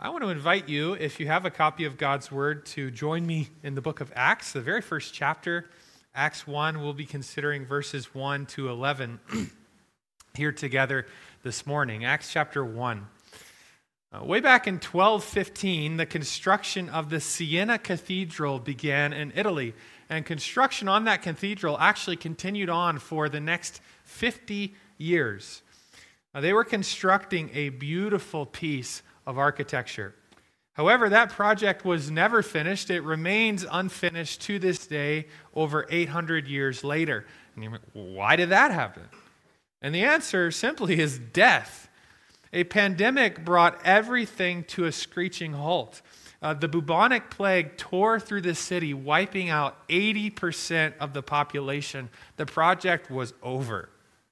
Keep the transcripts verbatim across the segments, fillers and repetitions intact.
I want to invite you, if you have a copy of God's Word, to join me in the book of Acts, the very first chapter, Acts one. We'll be considering verses one to eleven here together this morning. Acts chapter one. Uh, way back in twelve fifteen, the construction of the Siena Cathedral began in Italy, and construction on that cathedral actually continued on for the next fifty years. Uh, they were constructing a beautiful piece of architecture. However, that project was never finished. It remains unfinished to this day, over eight hundred years later. And you're like, why did that happen? And the answer simply is death. A pandemic brought everything to a screeching halt. Uh, the bubonic plague tore through the city, wiping out eighty percent of the population. The project was over.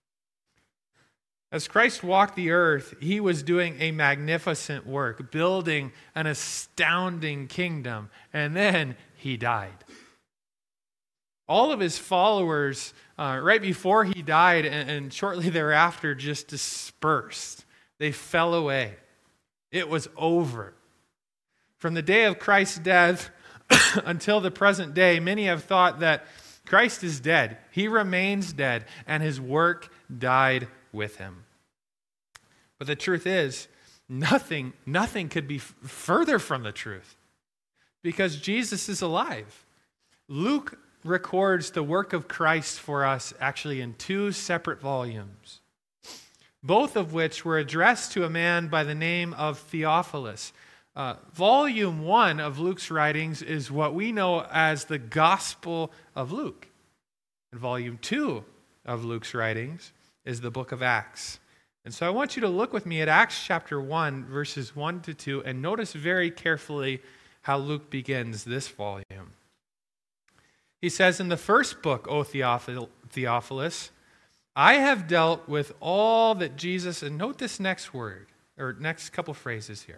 As Christ walked the earth, he was doing a magnificent work, building an astounding kingdom, and then he died. All of his followers, uh, right before he died and, and shortly thereafter, just dispersed. They fell away. It was over. From the day of Christ's death until the present day, many have thought that Christ is dead. He remains dead, and his work died with him. But the truth is, nothing, nothing could be f- further from the truth, because Jesus is alive. Luke records the work of Christ for us actually in two separate volumes, both of which were addressed to a man by the name of Theophilus. Uh, volume one of Luke's writings is what we know as the Gospel of Luke. And volume two of Luke's writings is the book of Acts. And so I want you to look with me at Acts chapter one, verses one to two, and notice very carefully how Luke begins this volume. He says, in the first book, O Theophilus, I have dealt with all that Jesus, and note this next word, or next couple phrases here,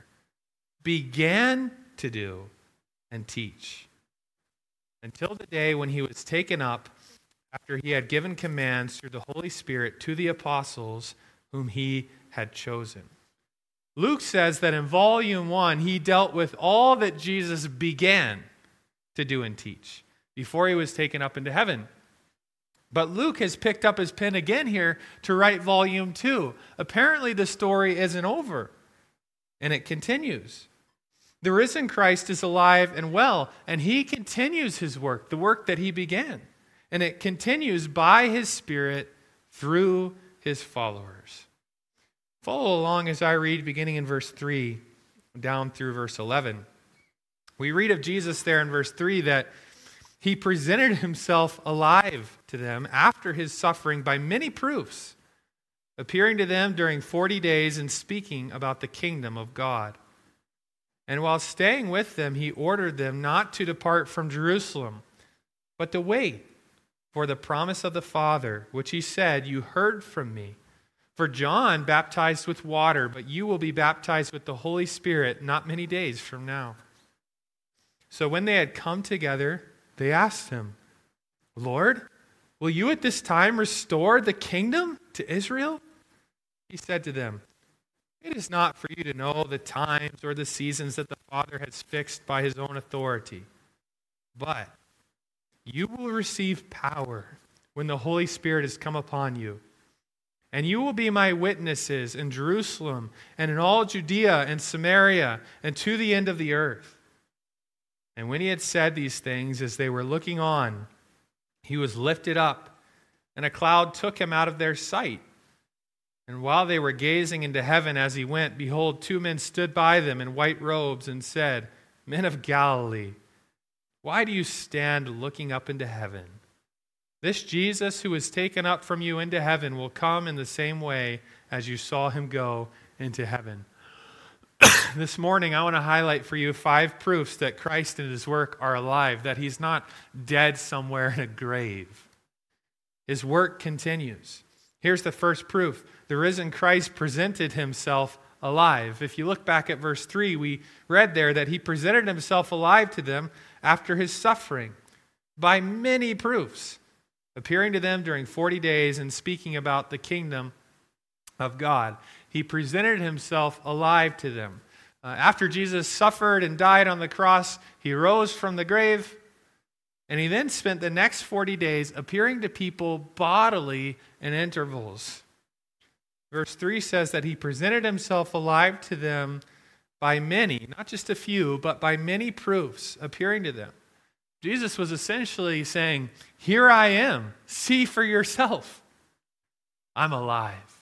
began to do and teach, until the day when he was taken up, after he had given commands through the Holy Spirit to the apostles whom he had chosen. Luke says that in volume one, he dealt with all that Jesus began to do and teach before he was taken up into heaven. But Luke has picked up his pen again here to write volume two. Apparently the story isn't over, and it continues. The risen Christ is alive and well, and he continues his work, the work that he began. And it continues by his Spirit through his followers. Follow along as I read, beginning in verse three down through verse eleven. We read of Jesus there in verse three that he presented himself alive to them after his suffering by many proofs, appearing to them during forty days and speaking about the kingdom of God. And while staying with them, he ordered them not to depart from Jerusalem, but to wait for the promise of the Father, which he said, you heard from me. For John baptized with water, but you will be baptized with the Holy Spirit not many days from now. So when they had come together, they asked him, Lord, will you at this time restore the kingdom to Israel? He said to them, it is not for you to know the times or the seasons that the Father has fixed by his own authority, but you will receive power when the Holy Spirit has come upon you. And you will be my witnesses in Jerusalem and in all Judea and Samaria and to the end of the earth. And when he had said these things, as they were looking on, he was lifted up, and a cloud took him out of their sight. And while they were gazing into heaven as he went, behold, two men stood by them in white robes and said, Men of Galilee, why do you stand looking up into heaven? This Jesus who was taken up from you into heaven will come in the same way as you saw him go into heaven. This morning, I want to highlight for you five proofs that Christ and his work are alive, that he's not dead somewhere in a grave. His work continues. Here's the first proof. The risen Christ presented himself alive. If you look back at verse three, we read there that he presented himself alive to them after his suffering by many proofs, appearing to them during forty days and speaking about the kingdom of God. He presented himself alive to them. Uh, after Jesus suffered and died on the cross, he rose from the grave, and he then spent the next forty days appearing to people bodily in intervals. Verse three says that he presented himself alive to them by many, not just a few, but by many proofs, appearing to them. Jesus was essentially saying, here I am, see for yourself. I'm alive.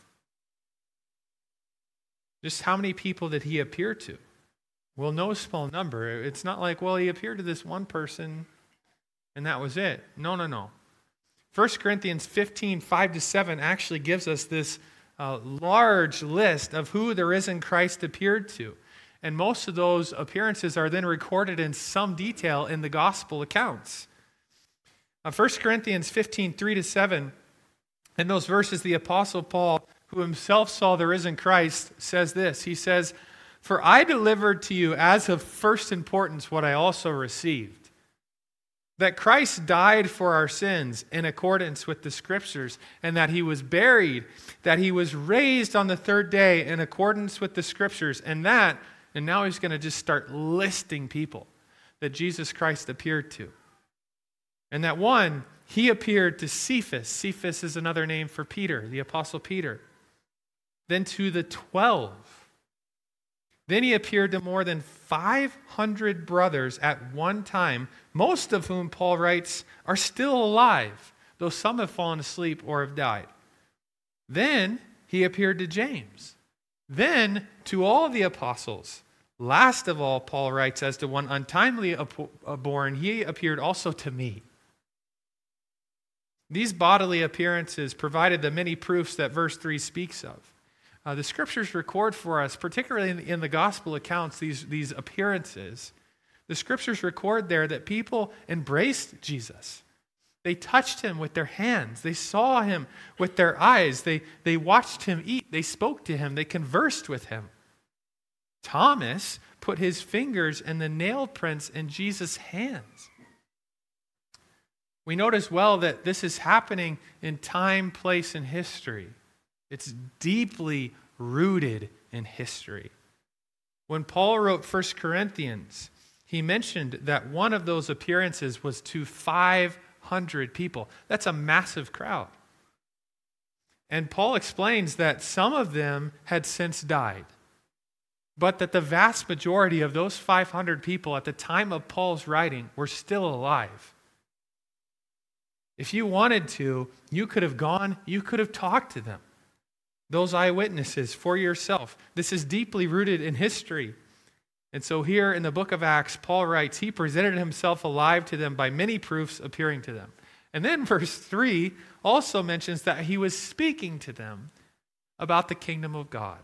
Just how many people did he appear to? Well, no small number. It's not like, well, he appeared to this one person and that was it. No, no, no. First Corinthians fifteen, five to seven actually gives us this uh, large list of who the risen Christ appeared to. And most of those appearances are then recorded in some detail in the gospel accounts. Uh, First Corinthians fifteen, three to seven, in those verses, the Apostle Paul, who himself saw the risen Christ, says this. He says, "For I delivered to you as of first importance what I also received, that Christ died for our sins in accordance with the Scriptures, and that he was buried, that he was raised on the third day in accordance with the Scriptures, and that," and now he's going to just start listing people that Jesus Christ appeared to. And that one, he appeared to Cephas. Cephas is another name for Peter, the Apostle Peter. Then to the twelve. Then he appeared to more than five hundred brothers at one time, most of whom, Paul writes, are still alive, though some have fallen asleep or have died. Then he appeared to James. Then to all the apostles. Last of all, Paul writes, as to one untimely born, he appeared also to me. These bodily appearances provided the many proofs that verse three speaks of. Uh, the Scriptures record for us, particularly in the, in the gospel accounts, these, these appearances. The Scriptures record there that people embraced Jesus. They touched him with their hands. They saw him with their eyes. They, they watched him eat. They spoke to him. They conversed with him. Thomas put his fingers in the nail prints in Jesus' hands. We note as well that this is happening in time, place, and history. It's deeply rooted in history. When Paul wrote First Corinthians, he mentioned that one of those appearances was to five hundred people. That's a massive crowd. And Paul explains that some of them had since died, but that the vast majority of those five hundred people at the time of Paul's writing were still alive. If you wanted to, you could have gone, you could have talked to them. Those eyewitnesses for yourself. This is deeply rooted in history. And so here in the book of Acts, Paul writes, he presented himself alive to them by many proofs appearing to them. And then verse three also mentions that he was speaking to them about the kingdom of God.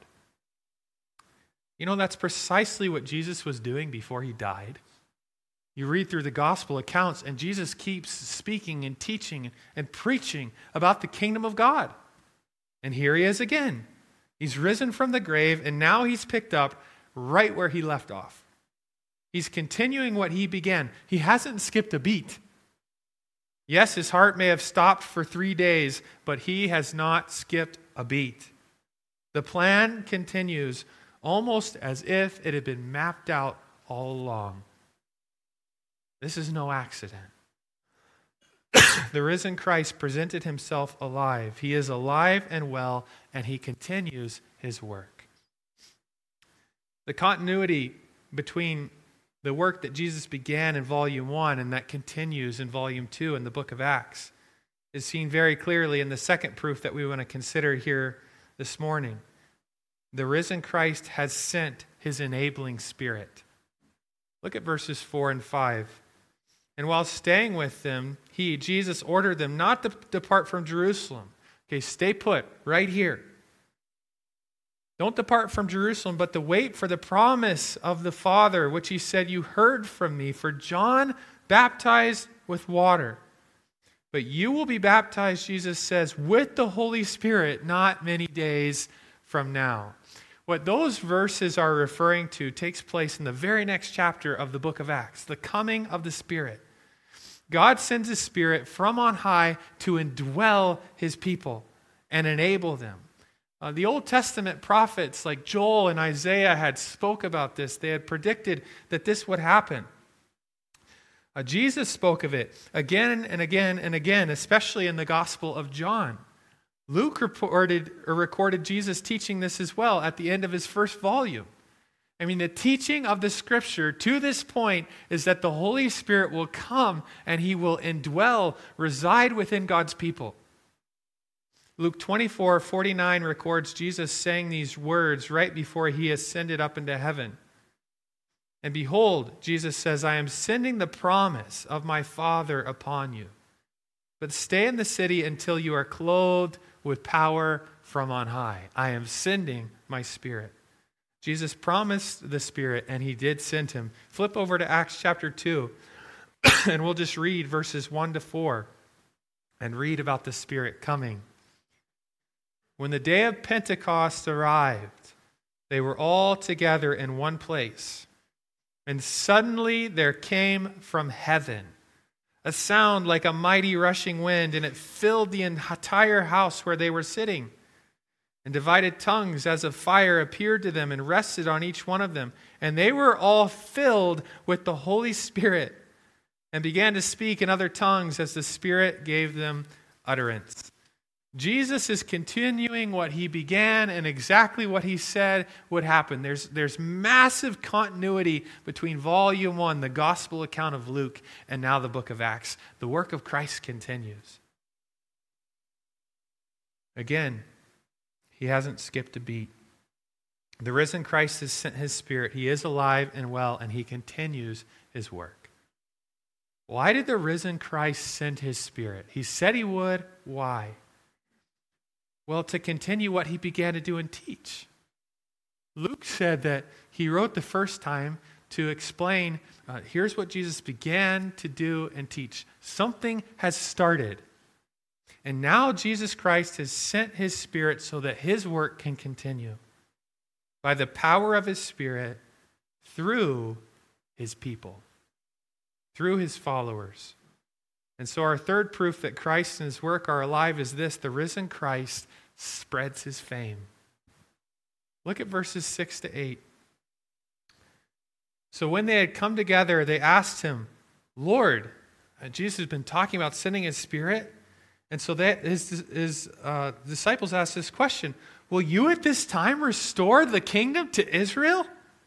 You know, that's precisely what Jesus was doing before he died. You read through the gospel accounts, and Jesus keeps speaking and teaching and preaching about the kingdom of God. And here he is again. He's risen from the grave, and now he's picked up right where he left off. He's continuing what he began. He hasn't skipped a beat. Yes, his heart may have stopped for three days, but he has not skipped a beat. The plan continues almost as if it had been mapped out all along. This is no accident. The risen Christ presented himself alive. He is alive and well, and he continues his work. The continuity between the work that Jesus began in volume one and that continues in volume two in the book of Acts is seen very clearly in the second proof that we want to consider here this morning. The risen Christ has sent his enabling Spirit. Look at verses four and five. And while staying with them, he, Jesus, ordered them not to depart from Jerusalem. Okay, stay put right here. Don't depart from Jerusalem, but to wait for the promise of the Father, which he said, you heard from me. For John baptized with water, but you will be baptized, Jesus says, with the Holy Spirit not many days from now. What those verses are referring to takes place in the very next chapter of the book of Acts, the coming of the Spirit. God sends his Spirit from on high to indwell his people and enable them. Uh, the Old Testament prophets like Joel and Isaiah had spoke about this. They had predicted that this would happen. Uh, Jesus spoke of it again and again and again, especially in the Gospel of John. Luke reported or recorded Jesus teaching this as well at the end of his first volume. I mean, the teaching of the Scripture to this point is that the Holy Spirit will come and he will indwell, reside within God's people. Luke twenty-four forty-nine records Jesus saying these words right before he ascended up into heaven. And behold, Jesus says, I am sending the promise of my Father upon you. But stay in the city until you are clothed with power from on high. I am sending my Spirit. Jesus promised the Spirit, and he did send him. Flip over to Acts chapter two, and we'll just read verses one to four and read about the Spirit coming. When the day of Pentecost arrived, they were all together in one place. And suddenly there came from heaven a sound like a mighty rushing wind, and it filled the entire house where they were sitting. And divided tongues as of fire appeared to them and rested on each one of them. And they were all filled with the Holy Spirit and began to speak in other tongues as the Spirit gave them utterance. Jesus is continuing what he began and exactly what he said would happen. There's, there's massive continuity between volume one, the gospel account of Luke, and now the book of Acts. The work of Christ continues. Again, he hasn't skipped a beat. The risen Christ has sent his Spirit. He is alive and well, and he continues his work. Why did the risen Christ send his Spirit? He said he would. Why? Well, to continue what he began to do and teach. Luke said that he wrote the first time to explain, uh, here's what Jesus began to do and teach. Something has started. And now Jesus Christ has sent his Spirit so that his work can continue. By the power of his Spirit, through his people, through his followers. And so our third proof that Christ and his work are alive is this: the risen Christ spreads his fame. Look at verses six to eight. So when they had come together, they asked him, Lord, uh, Jesus has been talking about sending his Spirit. And so that his, his uh, disciples asked this question, will you at this time restore the kingdom to Israel?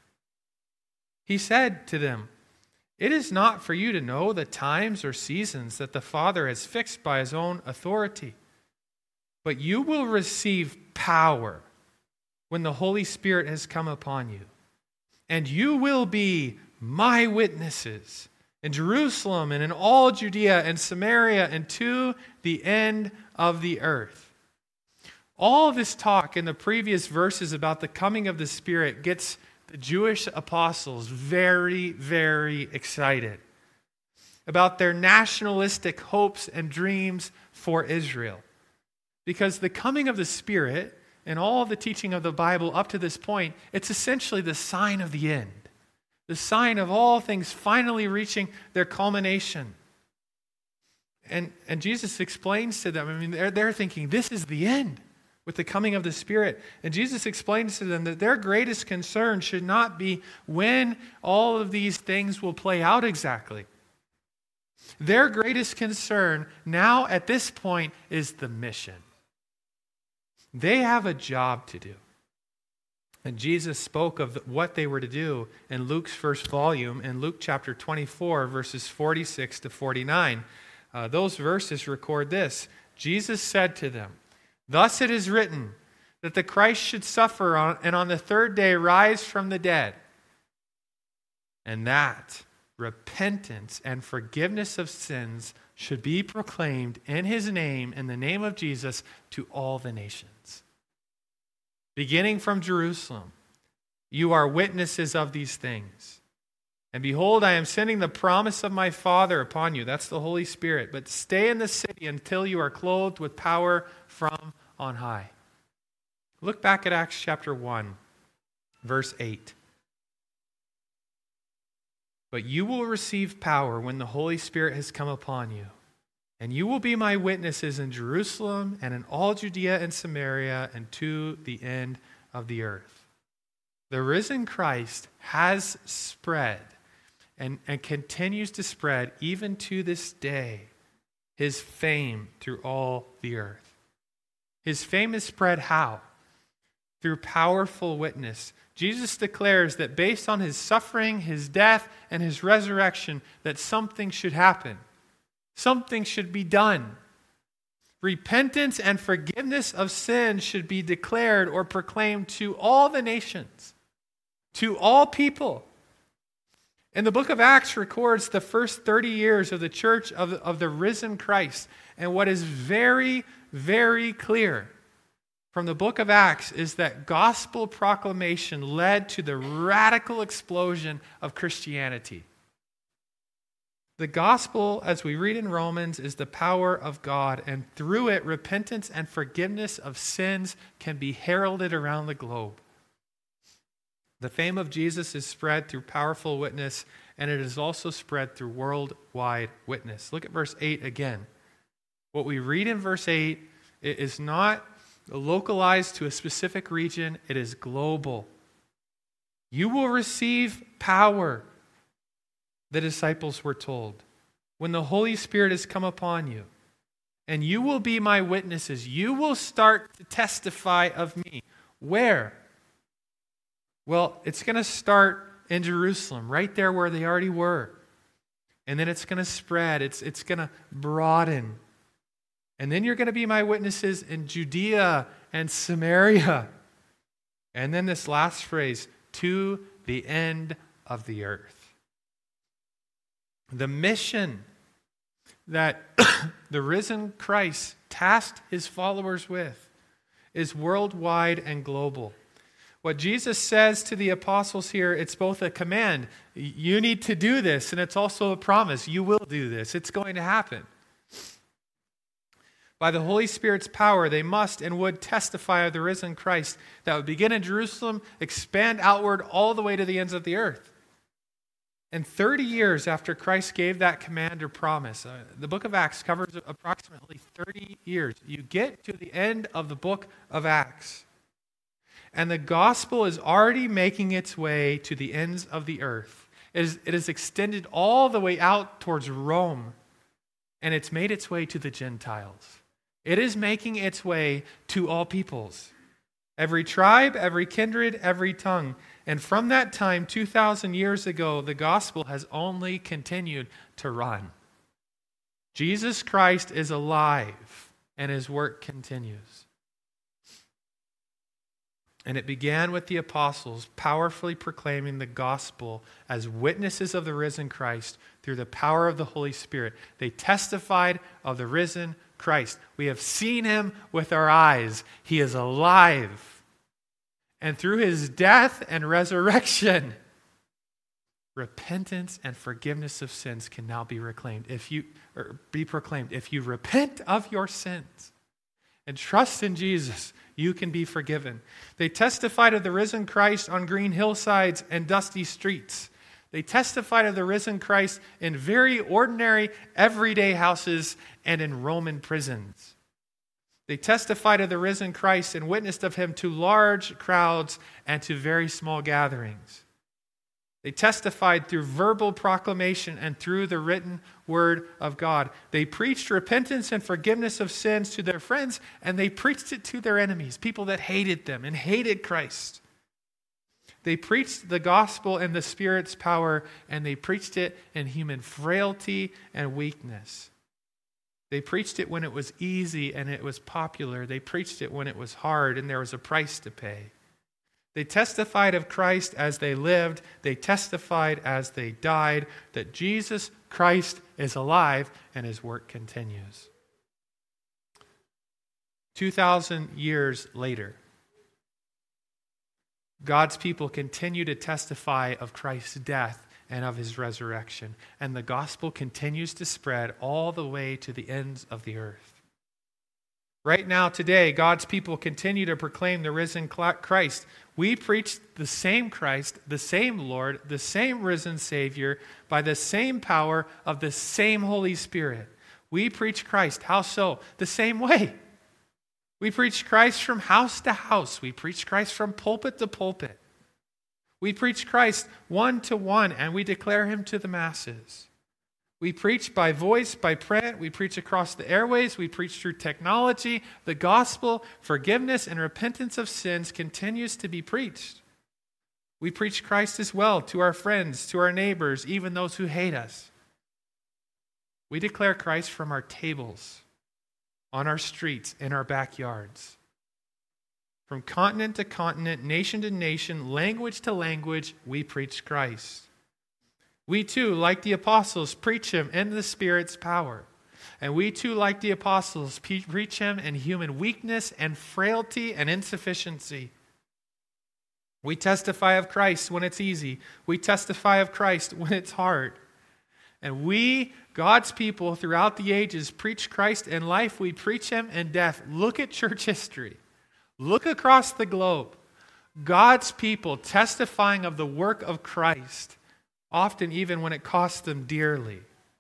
He said to them, it is not for you to know the times or seasons that the Father has fixed by his own authority. But you will receive power when the Holy Spirit has come upon you. And you will be my witnesses in Jerusalem and in all Judea and Samaria and to the end of the earth. All this talk in the previous verses about the coming of the Spirit gets the Jewish apostles very, very excited about their nationalistic hopes and dreams for Israel. Because the coming of the Spirit and all the teaching of the Bible up to this point, it's essentially the sign of the end. The sign of all things finally reaching their culmination. And, and Jesus explains to them, I mean, they're, they're thinking, this is the end with the coming of the Spirit. And Jesus explains to them that their greatest concern should not be when all of these things will play out exactly. Their greatest concern now at this point is the mission. They have a job to do. And Jesus spoke of what they were to do in Luke's first volume, in Luke chapter twenty-four, verses forty-six to forty-nine. Uh, those verses record this. Jesus said to them, thus it is written that the Christ should suffer on, and on the third day rise from the dead, and that repentance and forgiveness of sins should be proclaimed in his name, in the name of Jesus, to all the nations. Beginning from Jerusalem, you are witnesses of these things. And behold, I am sending the promise of my Father upon you. That's the Holy Spirit. But stay in the city until you are clothed with power from on high. Look back at Acts chapter one, verse eight. But you will receive power when the Holy Spirit has come upon you. And you will be my witnesses in Jerusalem and in all Judea and Samaria and to the end of the earth. The risen Christ has spread and, and continues to spread even to this day his fame through all the earth. His fame is spread how? Through powerful witness. Jesus declares that based on his suffering, his death, and his resurrection, that something should happen. Something should be done. Repentance and forgiveness of sin should be declared or proclaimed to all the nations, to all people. And the book of Acts records the first thirty years of the church of the, of the risen Christ. And what is very, very clear from the book of Acts is that gospel proclamation led to the radical explosion of Christianity. The gospel, as we read in Romans, is the power of God, and through it, repentance and forgiveness of sins can be heralded around the globe. The fame of Jesus is spread through powerful witness, and it is also spread through worldwide witness. Look at verse eight again. What we read in verse eight is not localized to a specific region, it is global. You will receive power, the disciples were told, when the Holy Spirit has come upon you. And you will be my witnesses. You will start to testify of me. Where? Well, it's going to start in Jerusalem, right there where they already were. And then it's going to spread. It's, it's going to broaden. And then you're going to be my witnesses in Judea and Samaria. And then this last phrase, to the end of the earth. The mission that the risen Christ tasked his followers with is worldwide and global. What Jesus says to the apostles here, it's both a command. You need to do this, and it's also a promise. You will do this. It's going to happen. By the Holy Spirit's power, they must and would testify of the risen Christ that would begin in Jerusalem, expand outward all the way to the ends of the earth. And thirty years after Christ gave that command or promise, uh, the book of Acts covers approximately thirty years. You get to the end of the book of Acts, and the gospel is already making its way to the ends of the earth. It is, it is extended all the way out towards Rome, and it's made its way to the Gentiles. It is making its way to all peoples. Every tribe, every kindred, every tongue. And from that time, two thousand years ago, the gospel has only continued to run. Jesus Christ is alive, and his work continues. And it began with the apostles powerfully proclaiming the gospel as witnesses of the risen Christ through the power of the Holy Spirit. They testified of the risen Christ. We have seen him with our eyes. He is alive. And through his death and resurrection, repentance and forgiveness of sins can now be reclaimed. If you or be proclaimed. If you repent of your sins and trust in Jesus, you can be forgiven. They testified of the risen Christ on green hillsides and dusty streets. They testified of the risen Christ in very ordinary, everyday houses and in Roman prisons. They testified of the risen Christ and witnessed of him to large crowds and to very small gatherings. They testified through verbal proclamation and through the written word of God. They preached repentance and forgiveness of sins to their friends, and they preached it to their enemies, people that hated them and hated Christ. They preached the gospel in the Spirit's power, and they preached it in human frailty and weakness. They preached it when it was easy and it was popular. They preached it when it was hard and there was a price to pay. They testified of Christ as they lived. They testified as they died that Jesus Christ is alive and his work continues. Two thousand years later, God's people continue to testify of Christ's death and of his resurrection. And the gospel continues to spread all the way to the ends of the earth. Right now, today, God's people continue to proclaim the risen Christ. We preach the same Christ, the same Lord, the same risen Savior, by the same power of the same Holy Spirit. We preach Christ. How so? The same way. We preach Christ from house to house. We preach Christ from pulpit to pulpit. We preach Christ one to one, and we declare him to the masses. We preach by voice, by print. We preach across the airways. We preach through technology. The gospel, forgiveness, and repentance of sins continues to be preached. We preach Christ as well to our friends, to our neighbors, even those who hate us. We declare Christ from our tables, on our streets, in our backyards. From continent to continent, nation to nation, language to language, we preach Christ. We too, like the apostles, preach him in the Spirit's power. And we too, like the apostles, preach him in human weakness and frailty and insufficiency. We testify of Christ when it's easy. We testify of Christ when it's hard. And we, God's people throughout the ages, preach Christ in life. We preach him in death. Look at church history. Look across the globe. God's people testifying of the work of Christ, often even when it costs them dearly.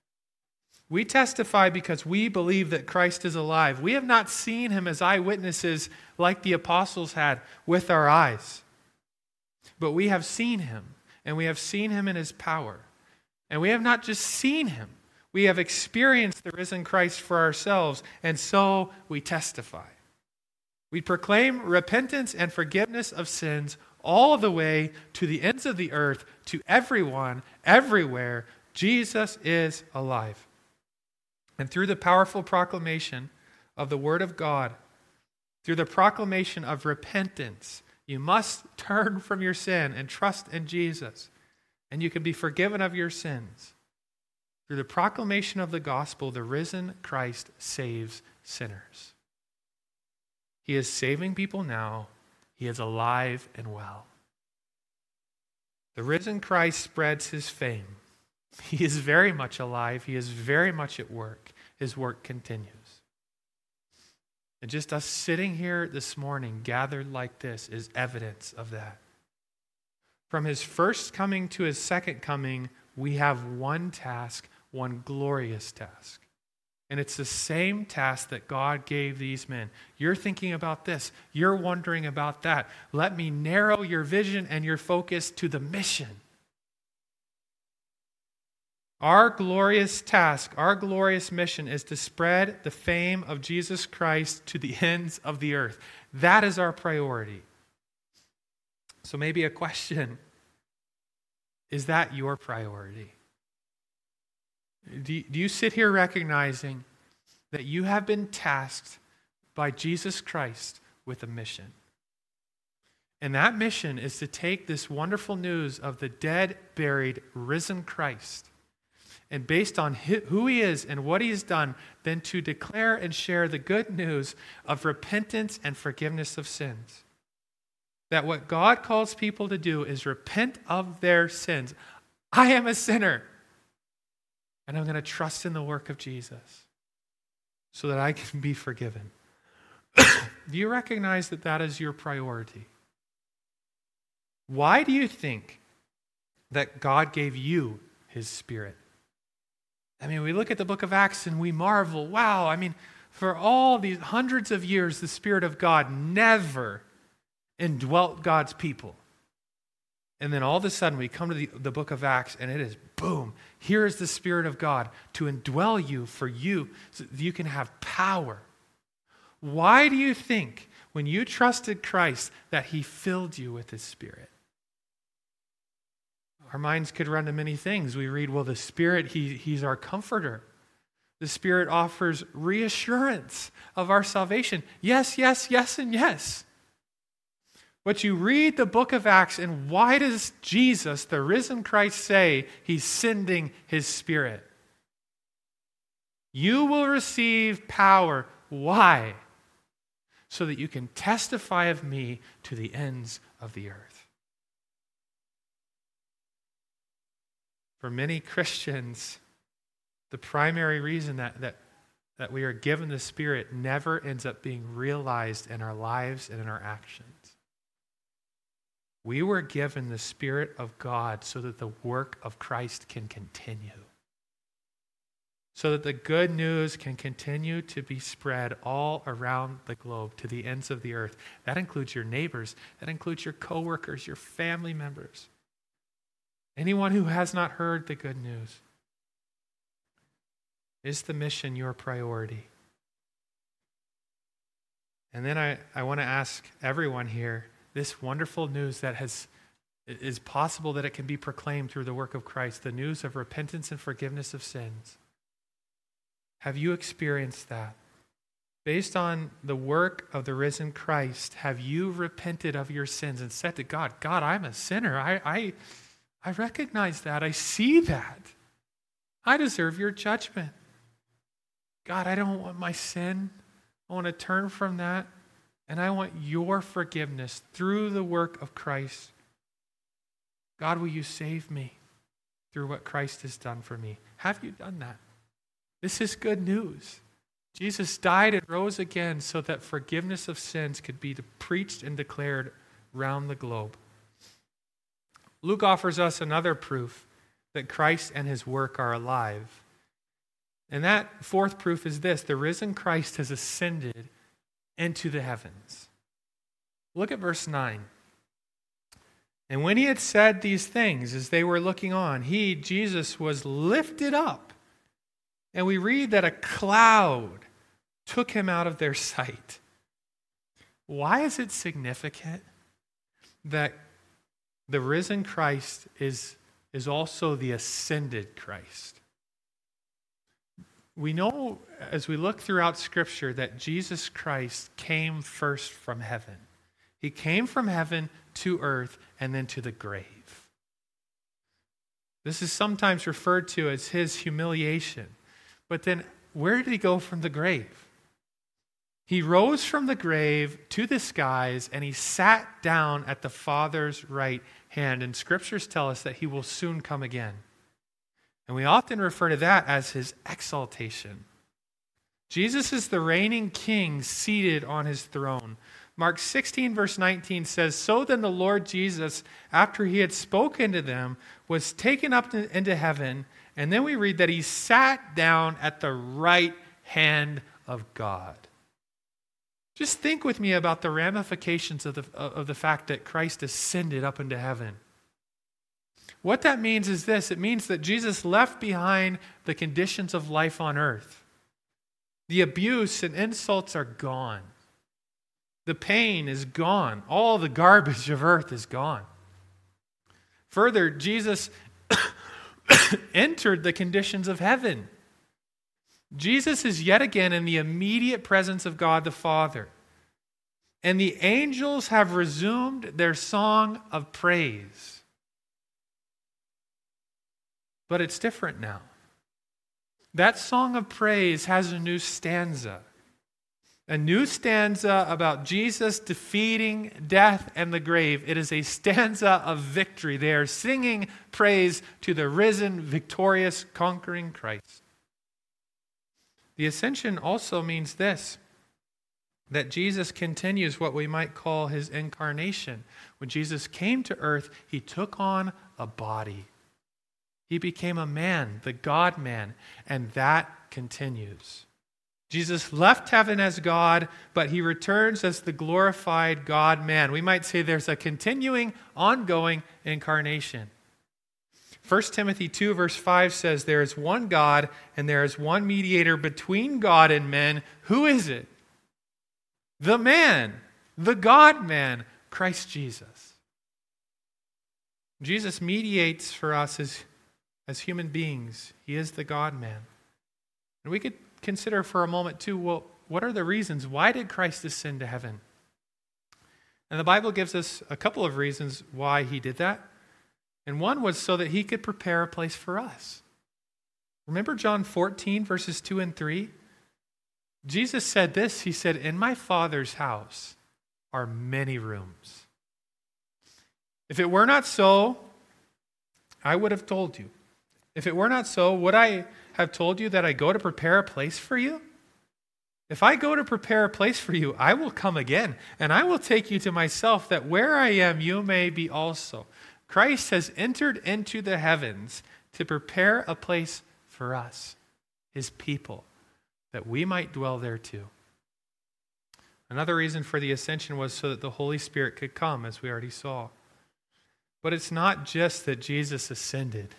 We testify because we believe that Christ is alive. We have not seen him as eyewitnesses like the apostles had with our eyes. But we have seen him, and we have seen him in his power. And we have not just seen him, we have experienced the risen Christ for ourselves, and so we testify. We proclaim repentance and forgiveness of sins all the way to the ends of the earth, to everyone, everywhere. Jesus is alive. And through the powerful proclamation of the Word of God, through the proclamation of repentance, you must turn from your sin and trust in Jesus, and you can be forgiven of your sins. Through the proclamation of the gospel, the risen Christ saves sinners. He is saving people now. He is alive and well. The risen Christ spreads his fame. He is very much alive. He is very much at work. His work continues. And just us sitting here this morning, gathered like this, is evidence of that. From his first coming to his second coming, we have one task, one glorious task. And it's the same task that God gave these men. You're thinking about this. You're wondering about that. Let me narrow your vision and your focus to the mission. Our glorious task, our glorious mission is to spread the fame of Jesus Christ to the ends of the earth. That is our priority. So maybe a question, is that your priority? Do you, do you sit here recognizing that you have been tasked by Jesus Christ with a mission? And that mission is to take this wonderful news of the dead, buried, risen Christ, and based on who he is and what he has done, then to declare and share the good news of repentance and forgiveness of sins. That what God calls people to do is repent of their sins. I am a sinner, and I'm going to trust in the work of Jesus so that I can be forgiven. Do you recognize that that is your priority? Why do you think that God gave you his Spirit? I mean, we look at the book of Acts and we marvel, wow, I mean, for all these hundreds of years, the Spirit of God never indwelt God's people. And then all of a sudden we come to the, the book of Acts and it is, boom, here is the Spirit of God to indwell you for you so that you can have power. Why do you think when you trusted Christ that he filled you with his Spirit? Our minds could run to many things. We read, well, the Spirit, he, he's our comforter. The Spirit offers reassurance of our salvation. Yes, yes, yes, and yes. But you read the book of Acts, and why does Jesus, the risen Christ, say he's sending his Spirit? You will receive power. Why? So that you can testify of me to the ends of the earth. For many Christians, the primary reason that, that, that we are given the Spirit never ends up being realized in our lives and in our actions. We were given the Spirit of God so that the work of Christ can continue. so that the good news can continue to be spread all around the globe to the ends of the earth. That includes your neighbors. That includes your coworkers, your family members. Anyone who has not heard the good news. Is the mission your priority? And then I, I want to ask everyone here, this wonderful news that has is possible that it can be proclaimed through the work of Christ, the news of repentance and forgiveness of sins. Have you experienced that? Based on the work of the risen Christ, have you repented of your sins and said to God, God, I'm a sinner. I, I, I recognize that. I see that. I deserve your judgment. God, I don't want my sin. I want to turn from that. And I want your forgiveness through the work of Christ. God, will you save me through what Christ has done for me? Have you done that? This is good news. Jesus died and rose again so that forgiveness of sins could be preached and declared around the globe. Luke offers us another proof that Christ and his work are alive. And that fourth proof is this: the risen Christ has ascended into the heavens. Look at verse nine. And when he had said these things, as they were looking on, he, Jesus, was lifted up. And we read that a cloud took him out of their sight. Why is it significant that the risen Christ is, is also the ascended Christ? We know as we look throughout Scripture that Jesus Christ came first from heaven. He came from heaven to earth and then to the grave. This is sometimes referred to as his humiliation. But then where did he go from the grave? He rose from the grave to the skies and he sat down at the Father's right hand. And scriptures tell us that he will soon come again. And we often refer to that as his exaltation. Jesus is the reigning king seated on his throne. Mark sixteen verse nineteen says, "So then the Lord Jesus, after he had spoken to them, was taken up into heaven." And then we read that he sat down at the right hand of God. Just think with me about the ramifications of the, of the fact that Christ ascended up into heaven. What that means is this: it means that Jesus left behind the conditions of life on earth. The abuse and insults are gone. The pain is gone. All the garbage of earth is gone. Further, Jesus entered the conditions of heaven. Jesus is yet again in the immediate presence of God the Father. And the angels have resumed their song of praise. But it's different now. That song of praise has a new stanza. A new stanza about Jesus defeating death and the grave. It is a stanza of victory. They are singing praise to the risen, victorious, conquering Christ. The ascension also means this: that Jesus continues what we might call his incarnation. When Jesus came to earth, he took on a body. He became a man, the God-man, and that continues. Jesus left heaven as God, but he returns as the glorified God-man. We might say there's a continuing, ongoing incarnation. First Timothy two verse five says, "There is one God and there is one mediator between God and men." Who is it? The man, the God-man, Christ Jesus. Jesus mediates for us as, as human beings. He is the God-man. And we could consider for a moment too, well, what are the reasons? Why did Christ ascend to heaven? And the Bible gives us a couple of reasons why he did that. And one was so that he could prepare a place for us. Remember John fourteen, verses two and three? Jesus said this, he said, "In my Father's house are many rooms. If it were not so, I would have told you. If it were not so, would I have told you that I go to prepare a place for you? If I go to prepare a place for you, I will come again, and I will take you to myself, that where I am, you may be also." Christ has entered into the heavens to prepare a place for us. his people, that we might dwell there too. Another reason for the ascension was so that the Holy Spirit could come, as we already saw. But it's not just that Jesus ascended.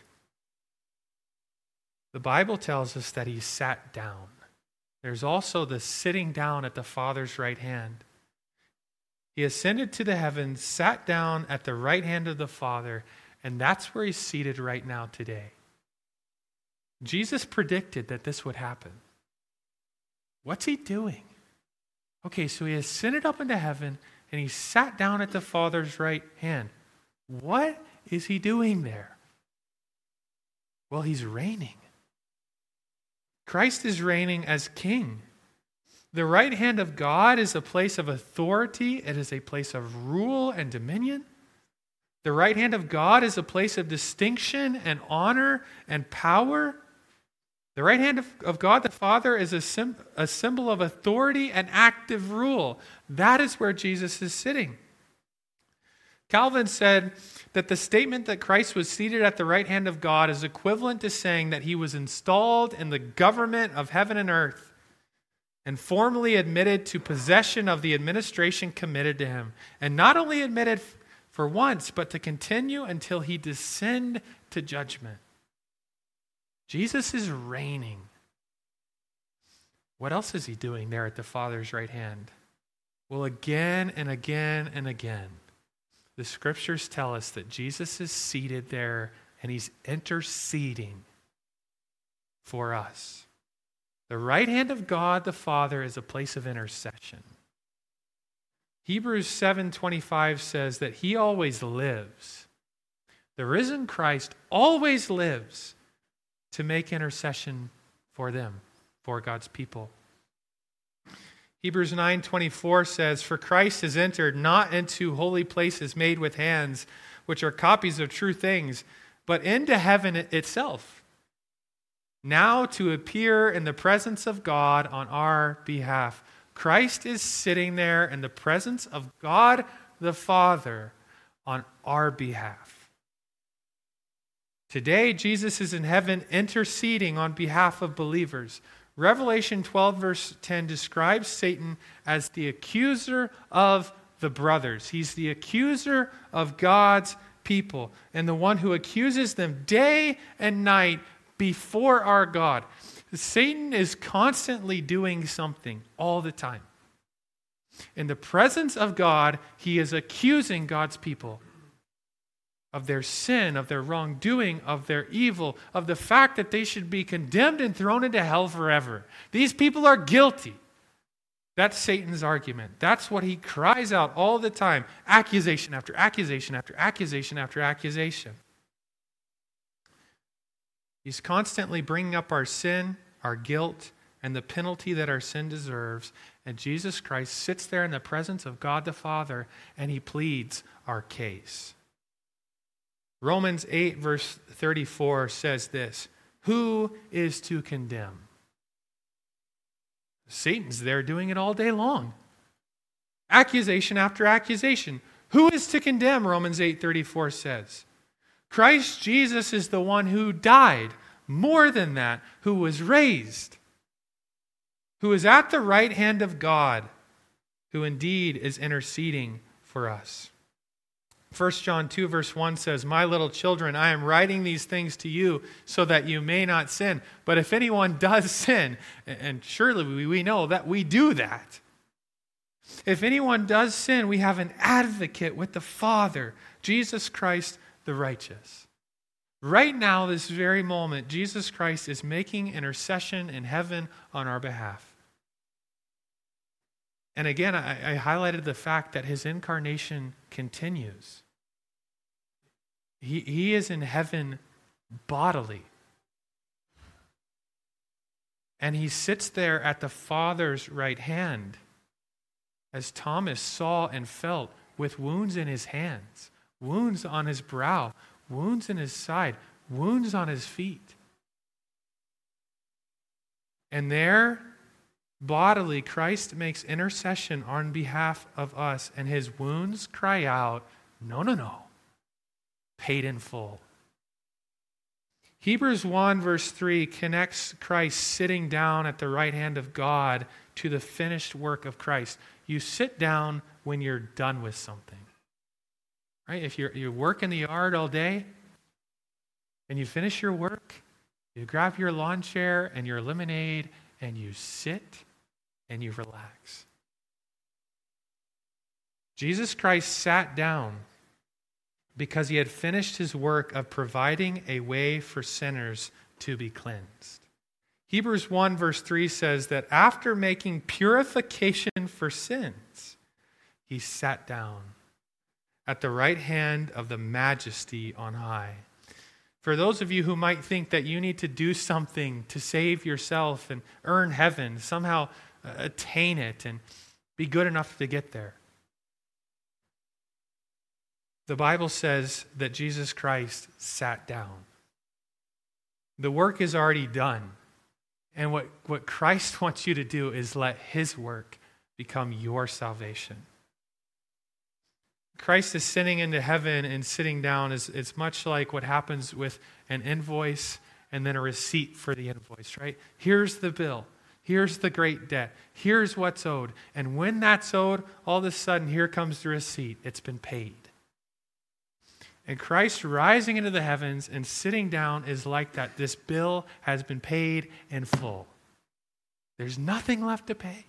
The Bible tells us that he sat down. There's also the sitting down at the Father's right hand. He ascended to the heavens, sat down at the right hand of the Father, and that's where he's seated right now today. Jesus predicted that this would happen. What's he doing? Okay, so he ascended up into heaven, and he sat down at the Father's right hand. What is he doing there? Well, he's reigning. Christ is reigning as king. The right hand of God is a place of authority. It is a place of rule and dominion. The right hand of God is a place of distinction and honor and power. The right hand of, of God the Father is a, sim, a symbol of authority and active rule. That is where Jesus is sitting. Calvin said that the statement that Christ was seated at the right hand of God is equivalent to saying that he was installed in the government of heaven and earth and formally admitted to possession of the administration committed to him. And not only admitted for once, but to continue until he descend to judgment. Jesus is reigning. What else is he doing there at the Father's right hand? Well, again and again and again, the scriptures tell us that Jesus is seated there and he's interceding for us. The right hand of God the Father is a place of intercession. Hebrews seven twenty-five says that he always lives. The risen Christ always lives to make intercession for them, for God's people. Hebrews nine twenty-four says, "For Christ has entered not into holy places made with hands, which are copies of true things, but into heaven itself, now to appear in the presence of God on our behalf." Christ is sitting there in the presence of God the Father on our behalf. Today, Jesus is in heaven interceding on behalf of believers. Revelation twelve verse ten describes Satan as the accuser of the brothers. He's the accuser of God's people and the one who accuses them day and night before our God. Satan is constantly doing something all the time. In the presence of God, he is accusing God's people of their sin, of their wrongdoing, of their evil, of the fact that they should be condemned and thrown into hell forever. These people are guilty. That's Satan's argument. That's what he cries out all the time. Accusation after accusation after accusation after accusation. He's constantly bringing up our sin, our guilt, and the penalty that our sin deserves. And Jesus Christ sits there in the presence of God the Father, and he pleads our case. Romans eight verse thirty-four says this, "Who is to condemn?" Satan's there doing it all day long. Accusation after accusation. Who is to condemn, Romans eight thirty-four says. Christ Jesus is the one who died. More than that, who was raised, who is at the right hand of God, who indeed is interceding for us. First John two verse one says, "My little children, I am writing these things to you so that you may not sin. But if anyone does sin," and surely we know that we do that. "If anyone does sin, we have an advocate with the Father, Jesus Christ the righteous." Right now, this very moment, Jesus Christ is making intercession in heaven on our behalf. And again, I, I highlighted the fact that his incarnation continues. He, he is in heaven bodily. And he sits there at the Father's right hand, as Thomas saw and felt, with wounds in his hands, wounds on his brow, wounds in his side, wounds on his feet. And there, bodily, Christ makes intercession on behalf of us, and his wounds cry out, "No, no, no, paid in full." Hebrews one verse three connects Christ sitting down at the right hand of God to the finished work of Christ. You sit down when you're done with something. Right? If you're, you work in the yard all day and you finish your work, you grab your lawn chair and your lemonade and you sit and you relax. Jesus Christ sat down because he had finished his work of providing a way for sinners to be cleansed. Hebrews one verse three says that after making purification for sins, he sat down at the right hand of the Majesty on high. For those of you who might think that you need to do something to save yourself and earn heaven, somehow attain it and be good enough to get there, the Bible says that Jesus Christ sat down. The work is already done. And what, what Christ wants you to do is let his work become your salvation. Christ is sitting into heaven and sitting down is it's much like what happens with an invoice and then a receipt for the invoice, right? Here's the bill. Here's the great debt. Here's what's owed. And when that's owed, all of a sudden, here comes the receipt. It's been paid. And Christ rising into the heavens and sitting down is like that. This bill has been paid in full. There's nothing left to pay.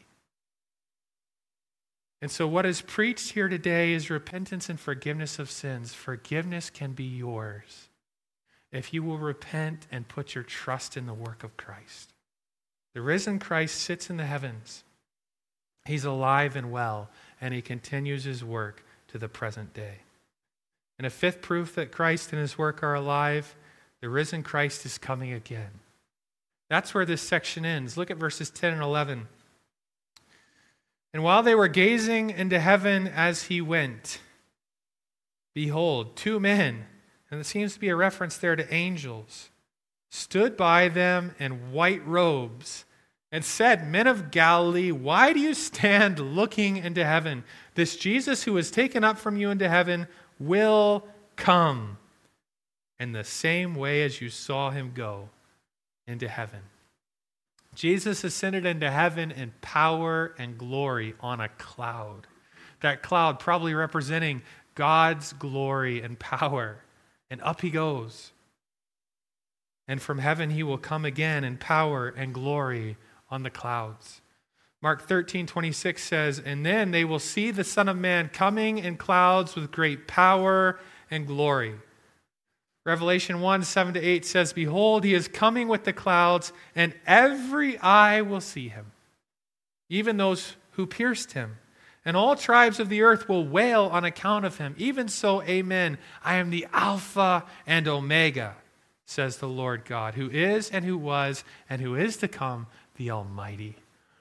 And so what is preached here today is repentance and forgiveness of sins. Forgiveness can be yours if you will repent and put your trust in the work of Christ. The risen Christ sits in the heavens. He's alive and well, and he continues his work to the present day. And a fifth proof that Christ and his work are alive, the risen Christ is coming again. That's where this section ends. Look at verses ten and eleven. And while they were gazing into heaven as he went, behold, two men, and it seems to be a reference there to angels, stood by them in white robes and said, Men of Galilee, why do you stand looking into heaven? This Jesus who was taken up from you into heaven will come in the same way as you saw him go into heaven. Jesus ascended into heaven in power and glory on a cloud. That cloud probably representing God's glory and power. And up he goes. And from heaven he will come again in power and glory on the clouds. Mark thirteen twenty-six says, And then they will see the Son of Man coming in clouds with great power and glory. Revelation one, seven to eight says, Behold, he is coming with the clouds, and every eye will see him, even those who pierced him. And all tribes of the earth will wail on account of him. Even so, amen. I am the Alpha and Omega, says the Lord God, who is and who was and who is to come, the Almighty.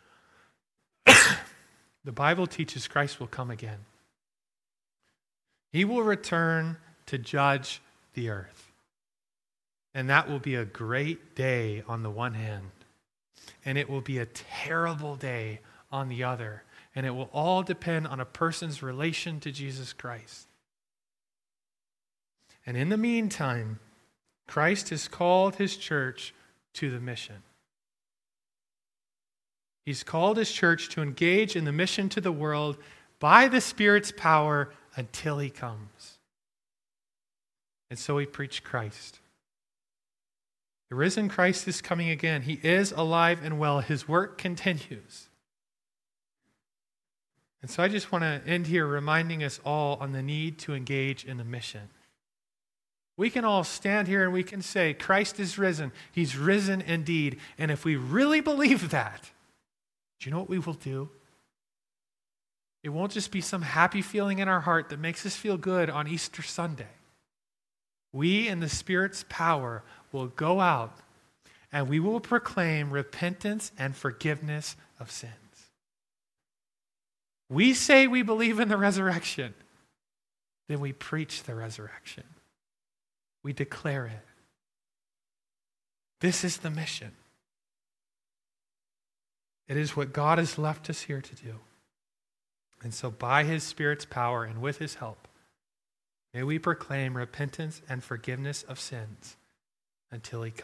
The Bible teaches Christ will come again. He will return to judge the earth. And that will be a great day on the one hand. And it will be a terrible day on the other. And it will all depend on a person's relation to Jesus Christ. And in the meantime, Christ has called his church to the mission. He's called his church to engage in the mission to the world by the Spirit's power until he comes. And so we preach Christ. The risen Christ is coming again. He is alive and well. His work continues. And so I just want to end here reminding us all on the need to engage in the mission. We can all stand here and we can say, Christ is risen. He's risen indeed. And if we really believe that, do you know what we will do? It won't just be some happy feeling in our heart that makes us feel good on Easter Sunday. We, in the Spirit's power, will go out and we will proclaim repentance and forgiveness of sins. We say we believe in the resurrection, then we preach the resurrection. We declare it. This is the mission. It is what God has left us here to do. And so by his Spirit's power and with his help, may we proclaim repentance and forgiveness of sins until he comes.